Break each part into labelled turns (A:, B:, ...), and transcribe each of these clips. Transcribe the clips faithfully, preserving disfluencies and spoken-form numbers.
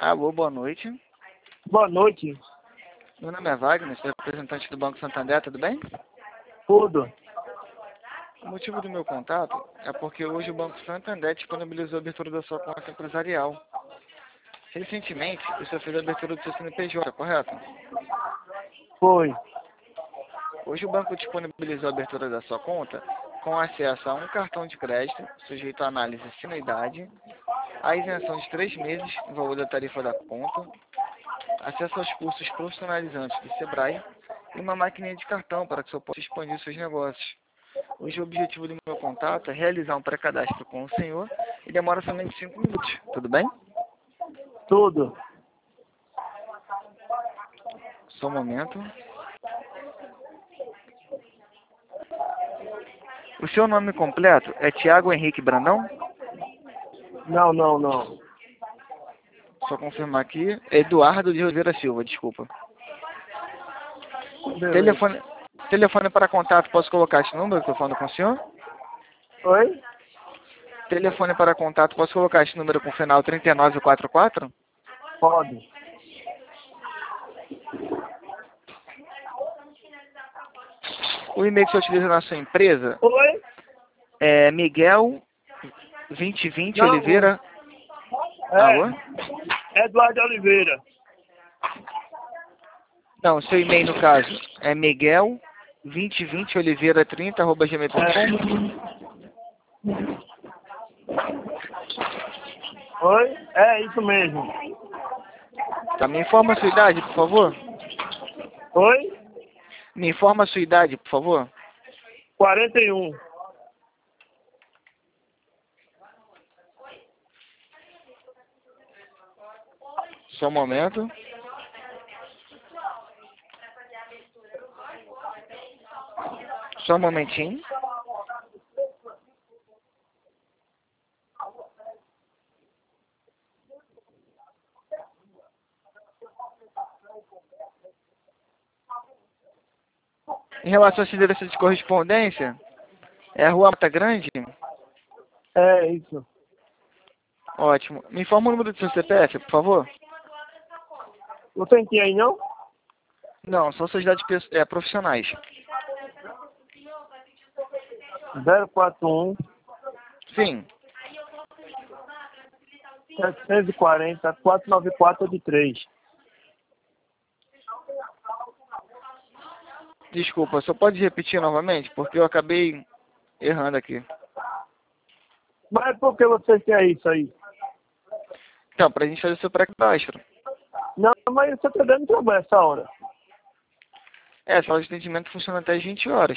A: Alô, boa noite.
B: Boa noite.
A: Meu nome é Wagner, sou representante do Banco Santander, tudo bem?
B: Tudo.
A: O motivo do meu contato é porque hoje o Banco Santander disponibilizou a abertura da sua conta empresarial. Recentemente, o senhor fez a abertura do seu C N P J, correto?
B: Foi.
A: Hoje o banco disponibilizou a abertura da sua conta com acesso a um cartão de crédito, sujeito à análise anuidade, a isenção de três meses no valor da tarifa da conta, acesso aos cursos profissionalizantes do Sebrae e uma maquininha de cartão para que o senhor possa expandir seus negócios. Hoje o objetivo do meu contato é realizar um pré-cadastro com o senhor e demora somente cinco minutos, tudo bem?
B: Tudo.
A: Só um momento. O seu nome completo é Tiago Henrique Brandão?
B: Não, não, não.
A: Só confirmar aqui. Eduardo de Oliveira Silva, desculpa.
B: Beleza.
A: Telefone, telefone para contato, posso colocar esse número que eu estou falando com o senhor?
B: Oi?
A: Telefone para contato, posso colocar esse número com o final trinta e nove quarenta e quatro?
B: Pode.
A: O e-mail que você utiliza na sua empresa
B: Oi?
A: é Miguel vinte vinte
B: Não,
A: Oliveira.
B: É.
A: Alô?
B: Eduardo Oliveira.
A: Não, o seu e-mail no caso é Miguel vinte vinte Oliveira trinta arroba gmail ponto com.
B: Oi? É isso mesmo.
A: Tá, me informa a sua idade, por favor.
B: Oi?
A: Me informa a sua idade, por favor.
B: quarenta e um.
A: Só um momento. Só um momentinho. Em relação a esse endereço de correspondência, é a Rua Mata Grande?
B: É isso.
A: Ótimo. Me informa o número do seu C P F, por favor.
B: Não tem que aí, não?
A: Não, só sociedades pe- é, profissionais.
B: zero quatro um,
A: Sim.
B: setecentos e quarenta, quatrocentos e noventa e quatro de três.
A: Desculpa, só pode repetir novamente? Porque eu acabei errando aqui.
B: Mas por que você quer isso aí?
A: Então, pra gente fazer o seu pré-cadastro.
B: Não, mas você tá dando trabalho essa hora.
A: É, a sala de atendimento funciona até as vinte horas.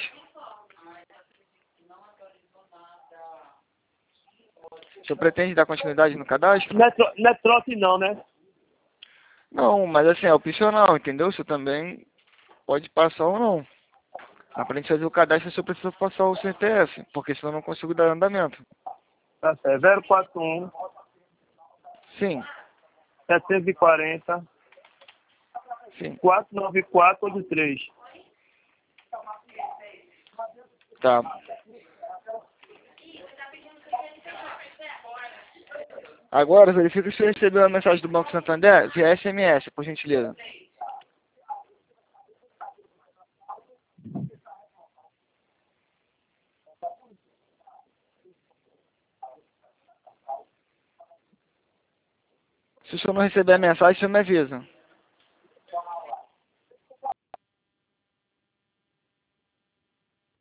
A: O senhor pretende dar continuidade no cadastro?
B: Não é, tro não é trote não, né?
A: Não, mas assim, é opcional, entendeu? Você também pode passar ou não. Mas pra gente fazer o cadastro, você precisa passar o C P F, porque senão eu não consigo dar andamento.
B: Tá certo. zero quatro um,
A: Sim,
B: setecentos e quarenta,
A: sim.
B: quatrocentos e noventa e quatro de três.
A: Tá. Agora, verifica se você recebeu a mensagem do Banco Santander via S M S, por gentileza. Se o senhor não receber a mensagem, você me avisa.